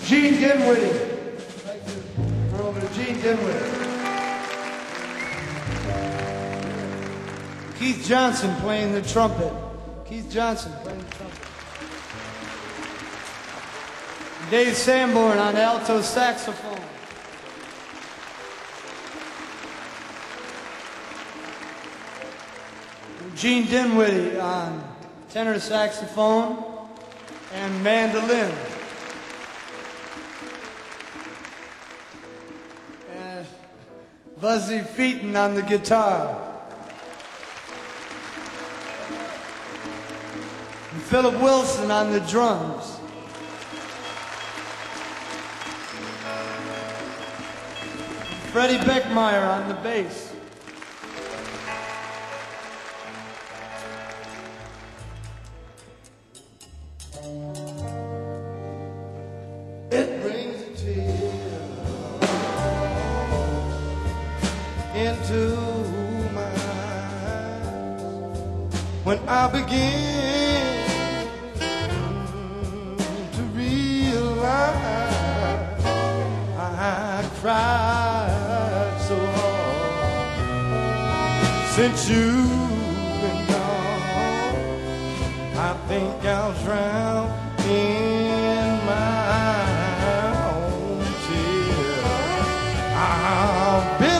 Gene Dinwiddie. Thank you. We're over to Gene Dinwiddie. Keith Johnson playing the trumpet. Keith Johnson playing the trumpet. Dave Sanborn on alto saxophone. Gene Dinwiddie on tenor saxophone and mandolin. And Buzzy Featon on the guitar. And Philip Wilson on the drums. Freddie Beckmeyer on the bass. It brings a tear into my eyes when I begin to realize I cried so hard since you've been gone. I think I'll drown in my own tears. I've been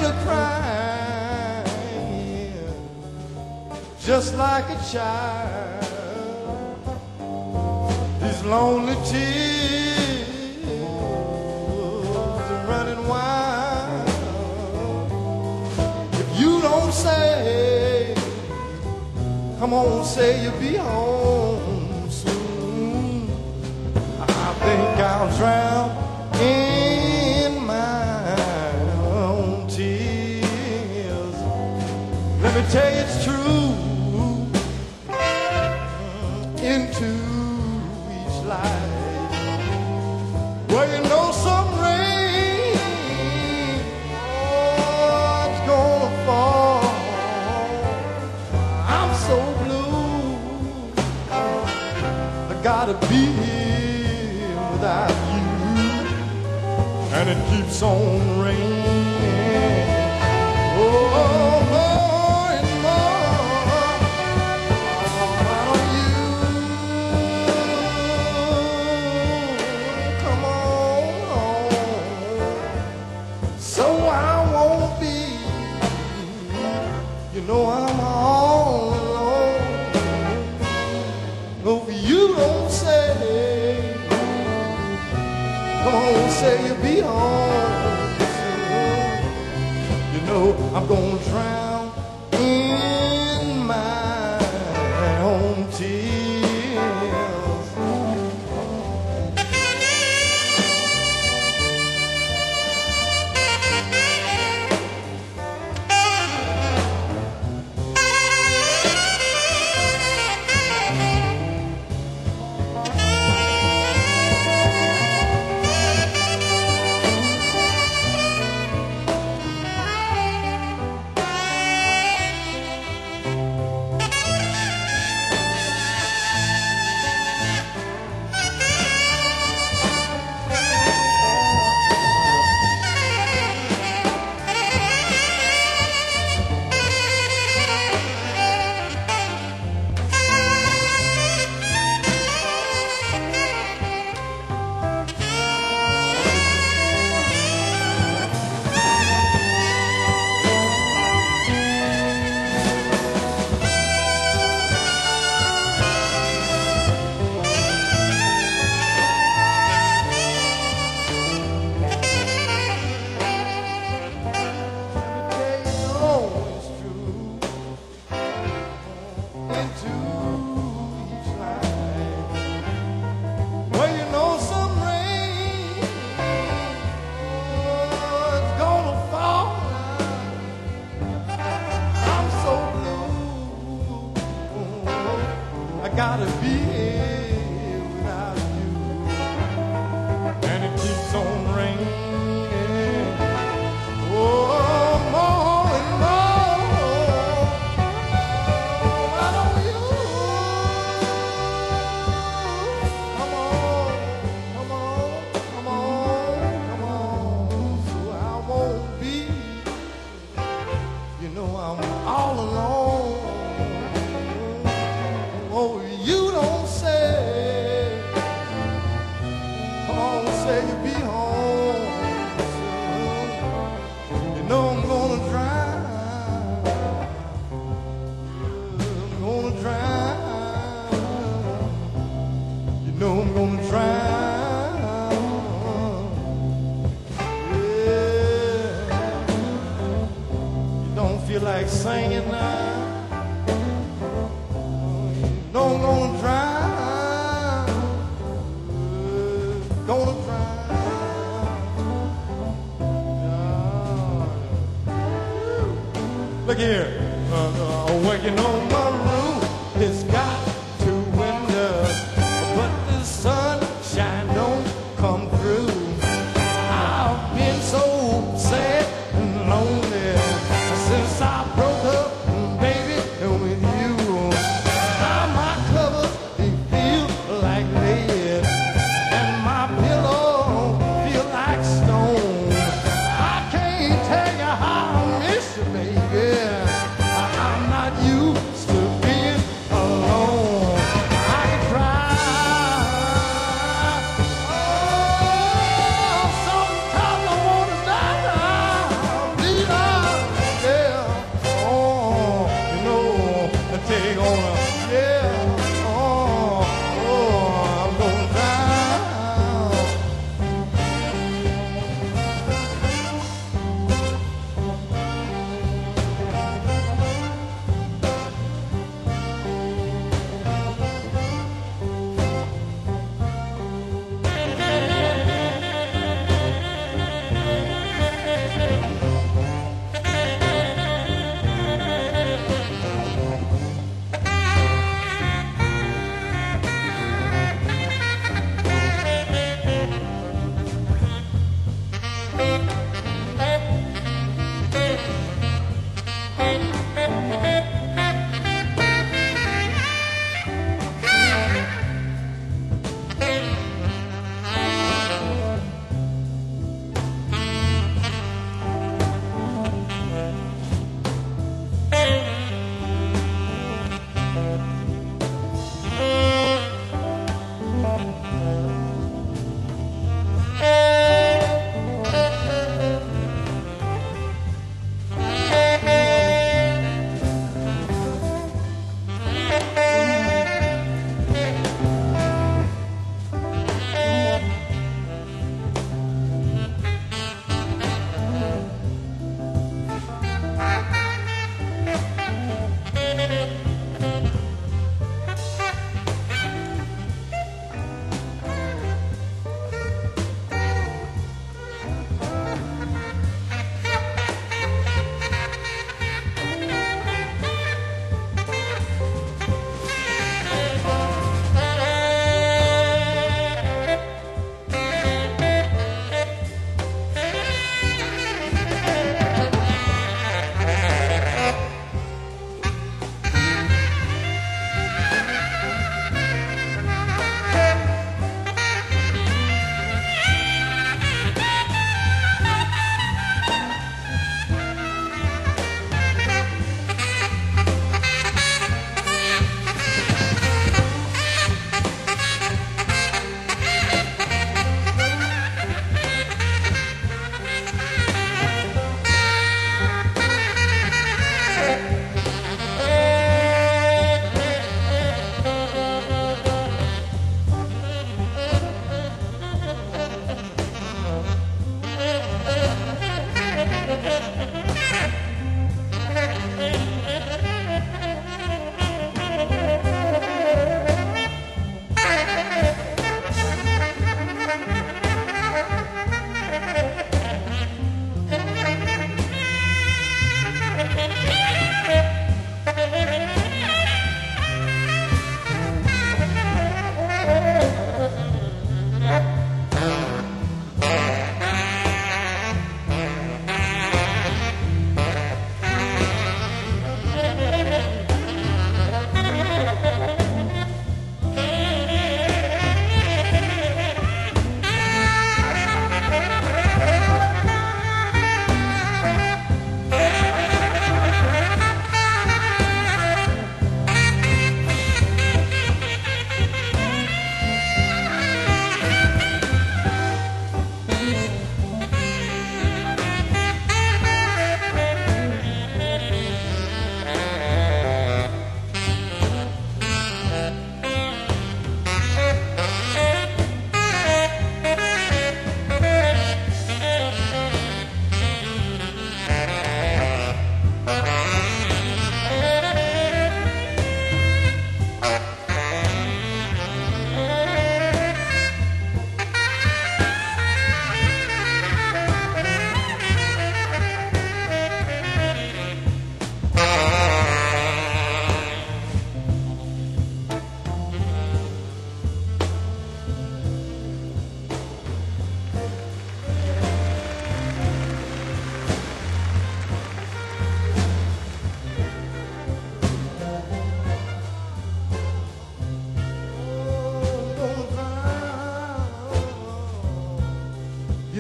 a-crying just like a child. These lonely tears are running wild. If you don't say, come on, say you'll be home soon, I think I'll drown in my own tears. Let me tell you it's true. Into each life, well, you know some rain, oh, it's gonna fall. I'm so blue, I gotta be here without you, and it keeps on raining. Oh, more and more on you. Come on home, so I won't be, you know I'm all alone. Hope you don't say, come on, say you'll be home soon. You know I'm gonna drown in my own tears. know I'm gonna drown. Feel like singing now. No, I'm gonna drown. Gonna drown. Look here. Working on my roof. It's got two windows, but the sun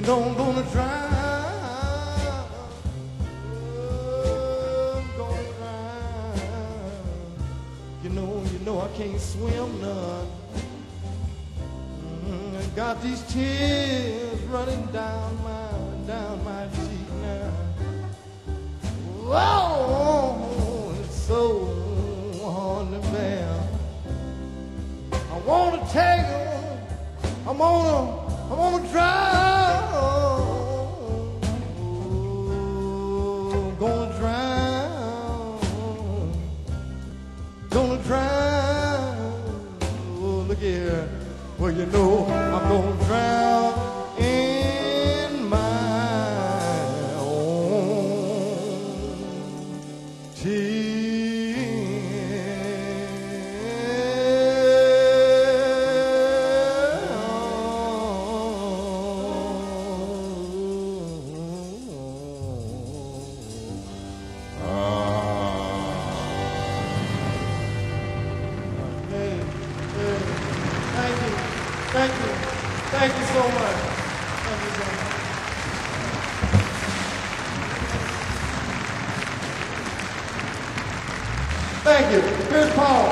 don't gonna drown. I'm gonna drown. You know I can't swim none. I got these tears running down my cheek now. Whoa, it's so hard to bear. I wanna take her, I'm gonna drown. Oh, gonna drown. Oh, look here. Well, you know I'm gonna drown in my own Thank you so much. Thank you so much. Thank you. Here's Paul.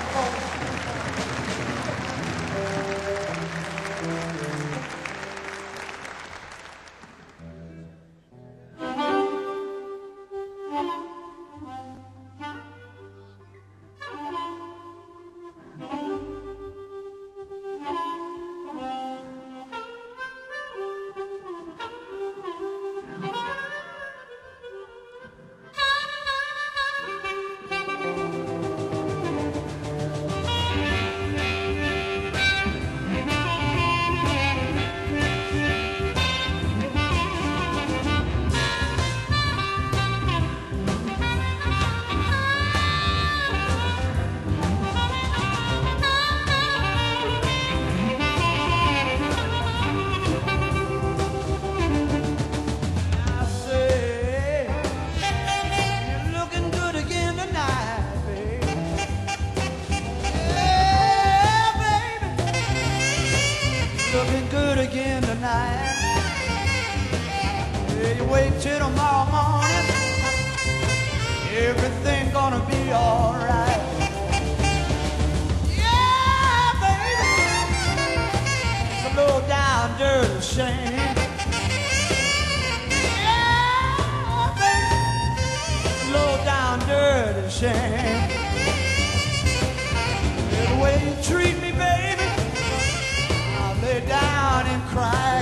Looking good again tonight. Yeah, you wait till tomorrow morning, everything gonna be alright. Yeah, baby, it's a low down dirty shame. Yeah, baby, it's a low down dirty shame. Yeah, the way you treat me, baby, lay down and cry.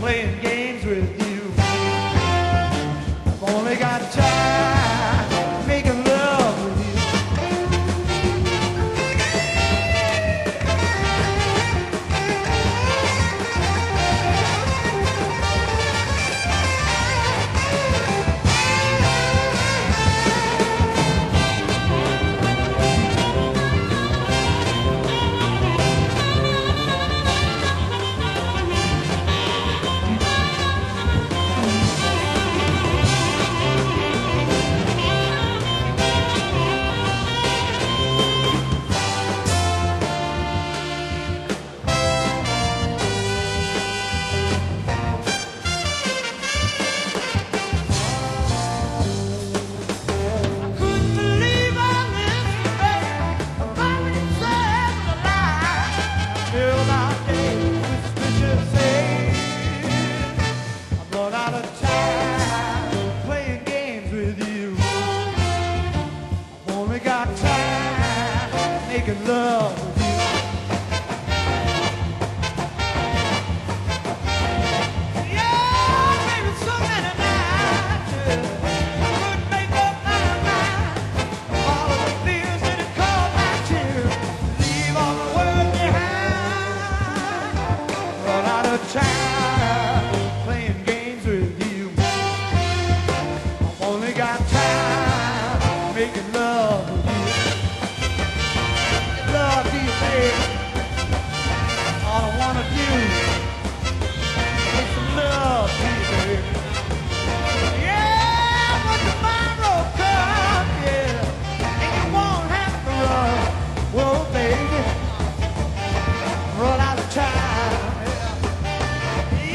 playing games with you. I've only got time making love with you. Love with you. Yeah, baby, so many nights I couldn't make up my mind. All of the fears that had called my tears, leave all the world behind. Run out of time playing games with you. I've only got time making love with you. Love to you, baby. All I wanna do is make some love to you, baby. Yeah, when tomorrow comes, yeah, and you won't have to run. Whoa, baby, run out of time.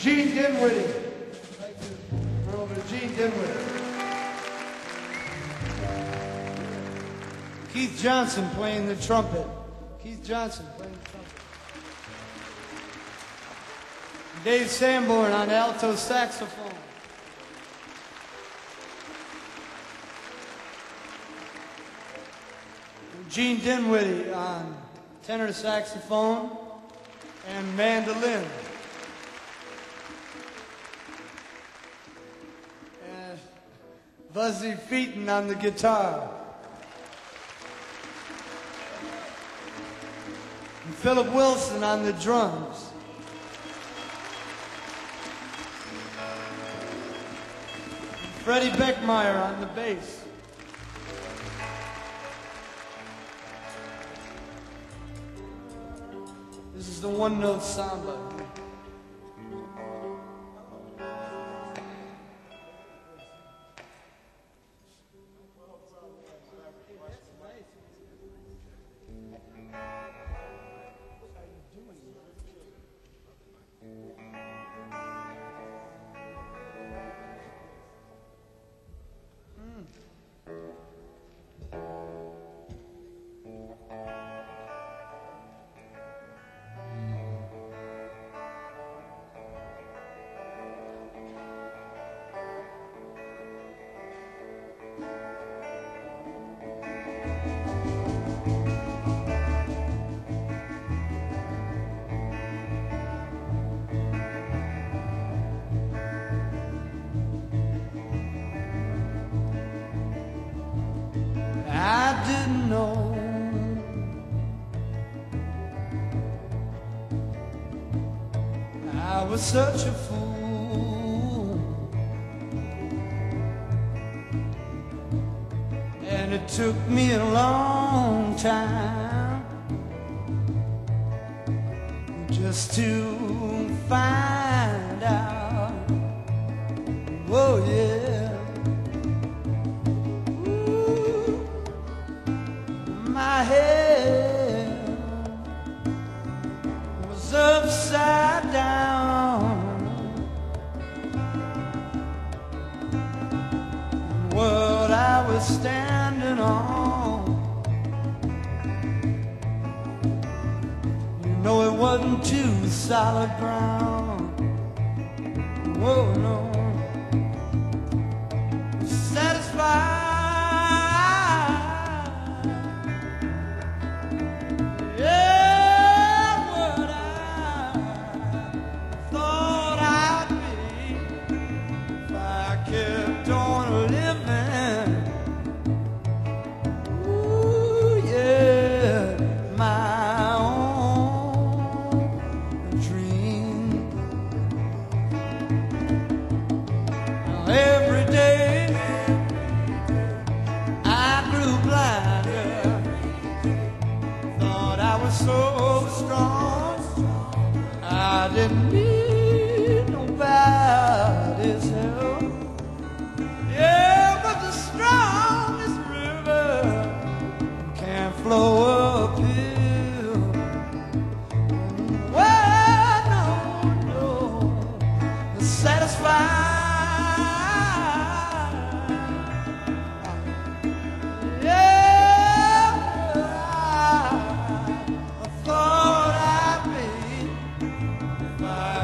Gene Dinwiddie. Thank you. Run over to Gene Dinwiddie. Keith Johnson playing the trumpet. Keith Johnson playing the trumpet. Dave Sanborn on alto saxophone. Gene Dinwiddie on tenor saxophone and mandolin. And Buzzy Featon on the guitar. And Philip Wilson on the drums. And Freddie Beckmeyer on the bass. This is the one-note samba. I didn't know I was such a fool, and it took me a long time just to find out. Oh yeah. My head was upside down. What I was standing on, you know, it wasn't too solid ground. Whoa, no. Satisfied. Every day I grew blinder, thought I was so strong, I didn't need nobody's help. Yeah, but the strongest river can't flow uphill. Well, no, satisfied. I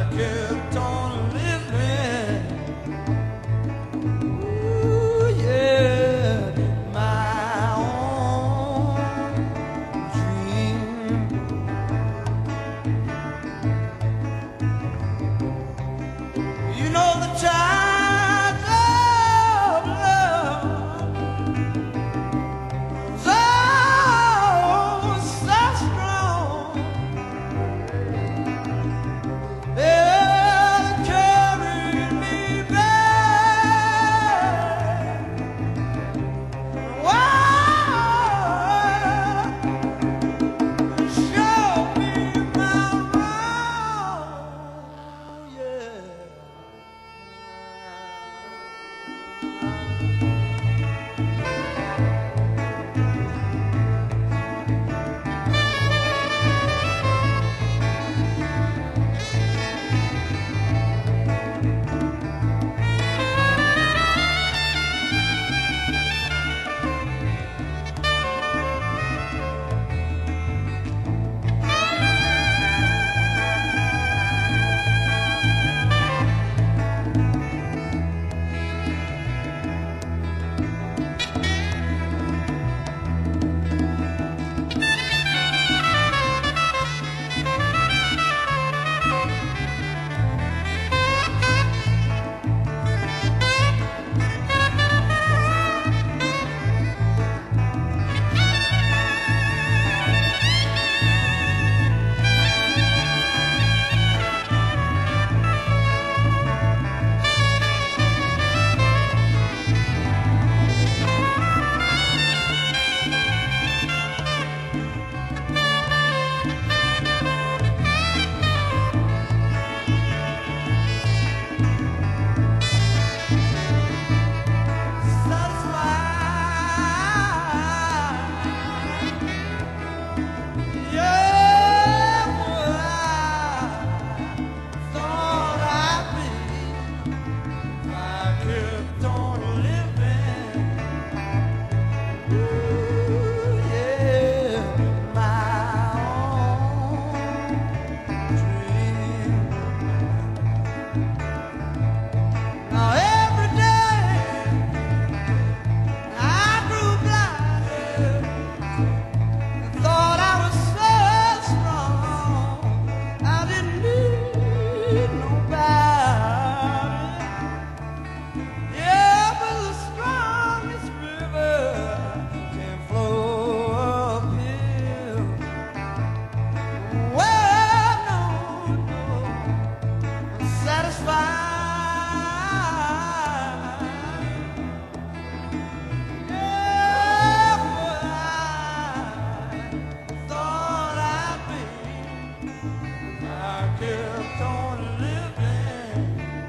kept on living.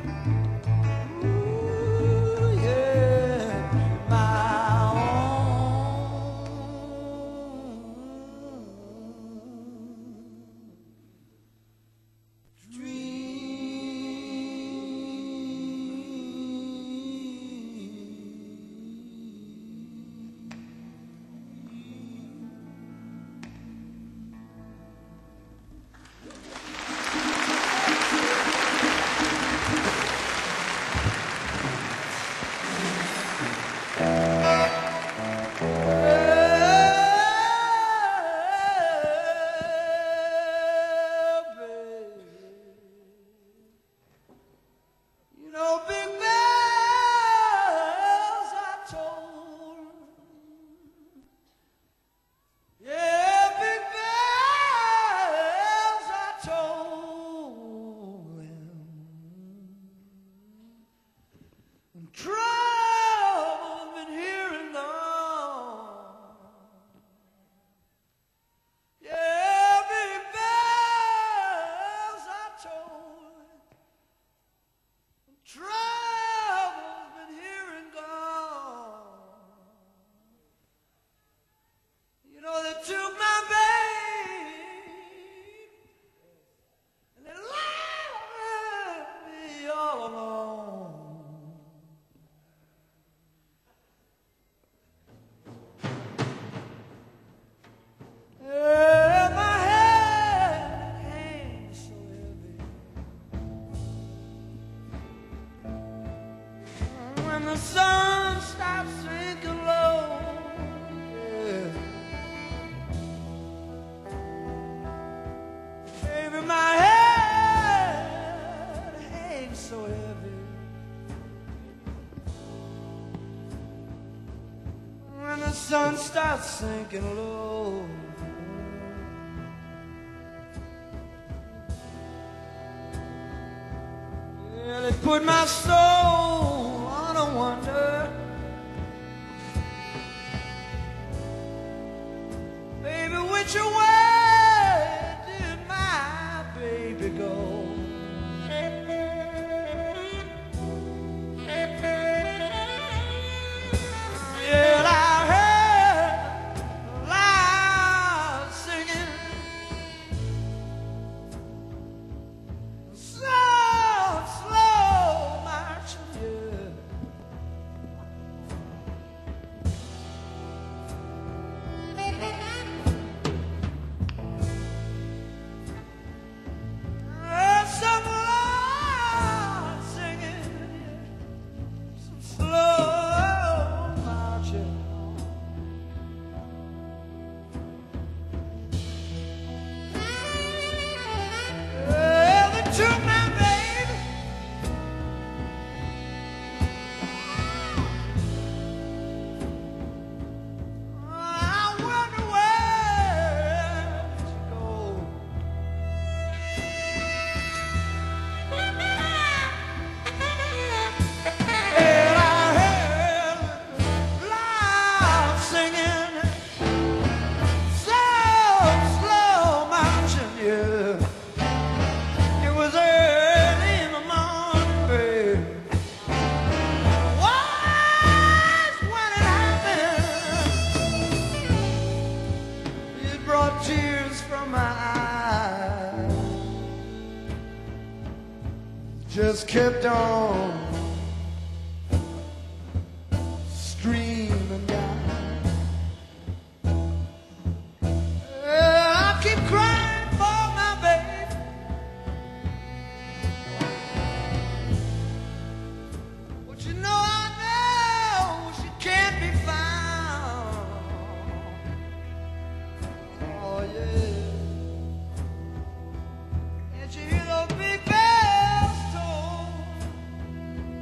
Ooh, yeah, my own You know, big bells I told. Yeah, big bells I told him. And trouble been here and gone. Yeah, big bells I told. Trouble's been here and gone. You know, they took my babe and they left me all alone. Yeah, my head hangs so heavy when the sun stops sinking low. Yeah. Baby, my head hangs so heavy when the sun starts sinking low. Yeah, they put my soul on a wonder. Baby, which way did my baby go? Yeah, I heard loud singing, soft, slow marching, yeah. Some loud singing, some slow marching. Yeah, they took my baby. I wonder where to go. And I heard loud singing, so slow marching, yeah. It was early in the morning, babe. Was when it happened. It brought tears from my eyes. Just kept on streaming down. I keep crying for my baby. But you know I know she can't be found. Oh yeah. Can't you hear those big bells toll?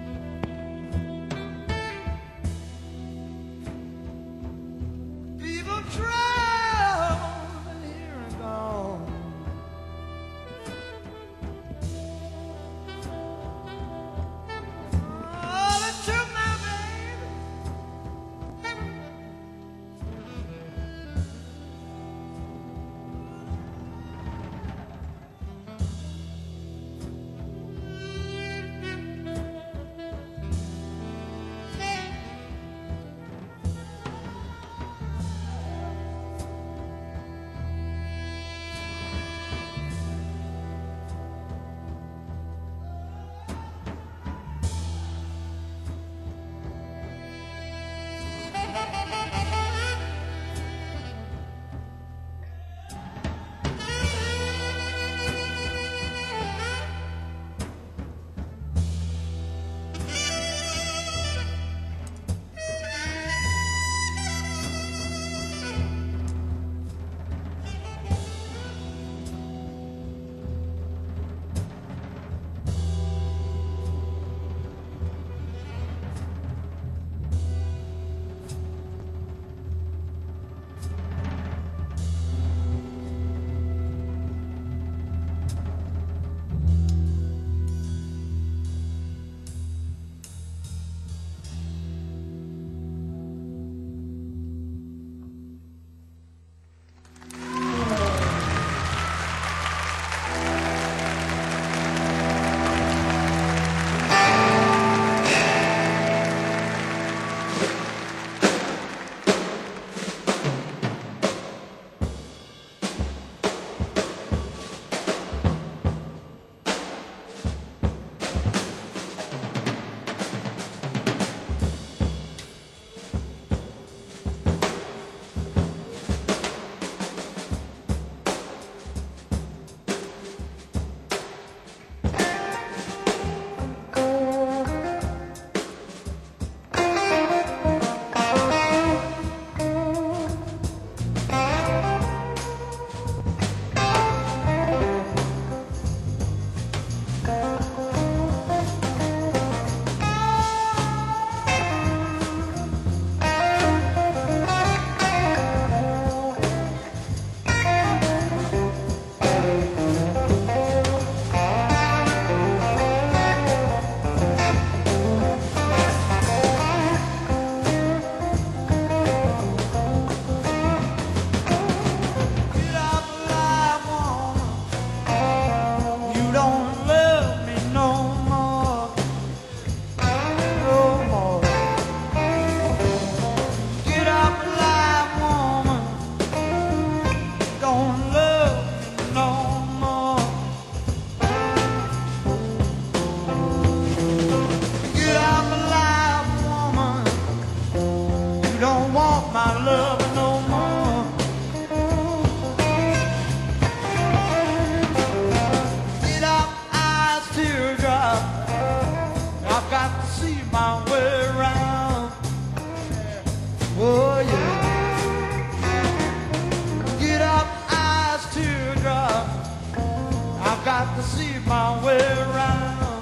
got to see my way around.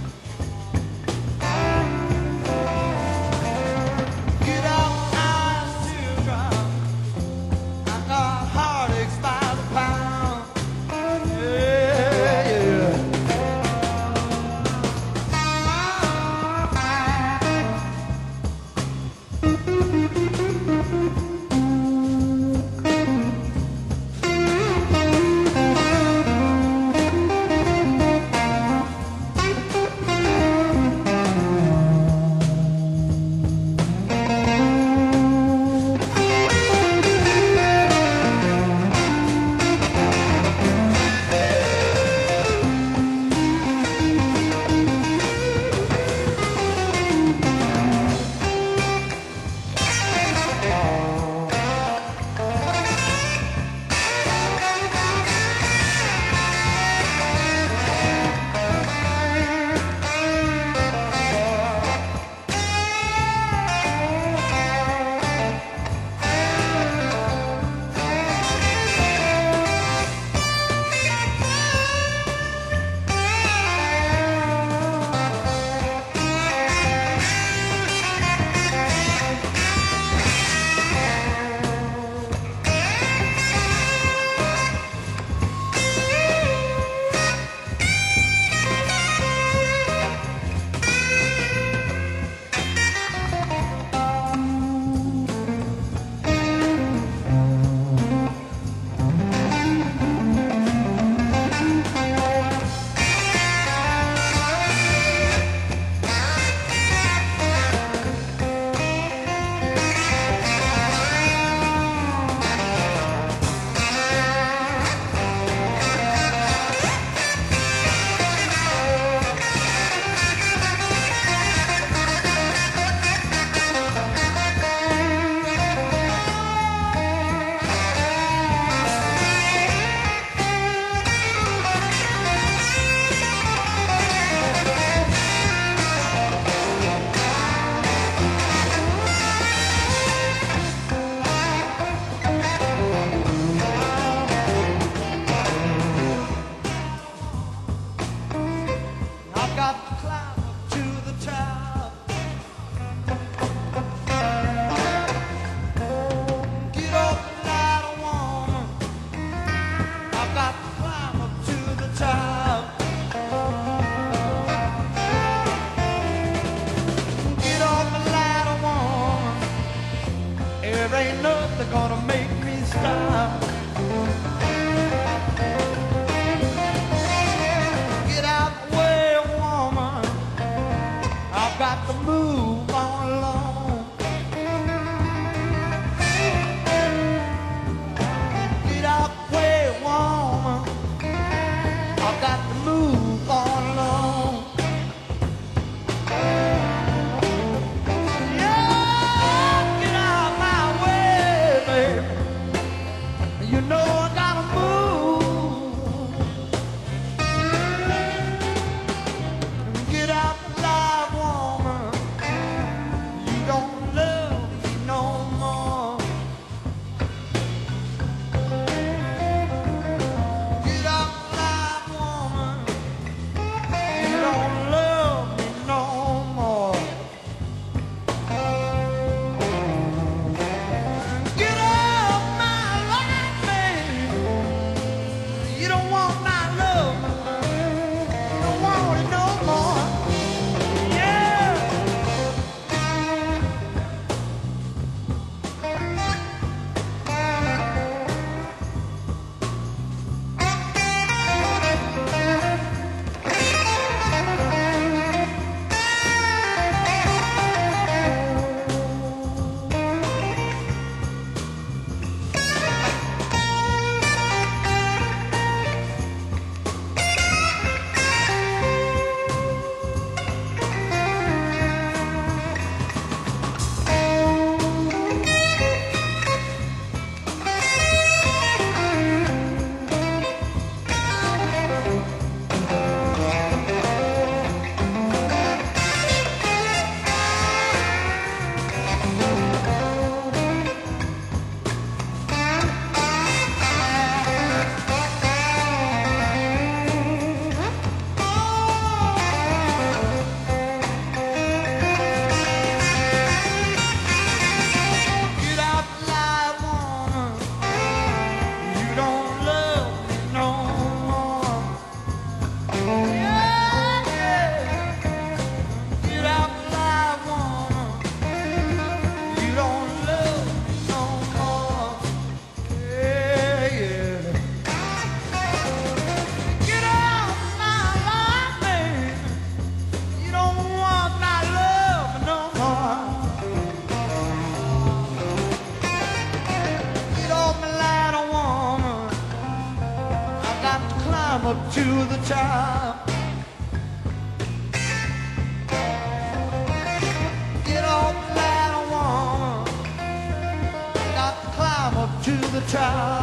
Get out, eyes to dry. I got heartaches by the pound. Yeah, yeah. I've got to climb up to the top. Get off the ladder, woman. I've got to climb up to the top. Get off the ladder, woman. There ain't nothing gonna make me stop. Get out the way, woman. I've got to move on along. Get out the way, woman. I've got to move on along. Yeah, get out my way, baby. You know I gotta move. Get out the light, woman. You don't love me no more. Get out the light, woman. You don't love me no more. Get off my life, baby. You don't want my love. You don't want it no more. Yeah. to the top. Get on the ladder, woman. Got to climb up to the top.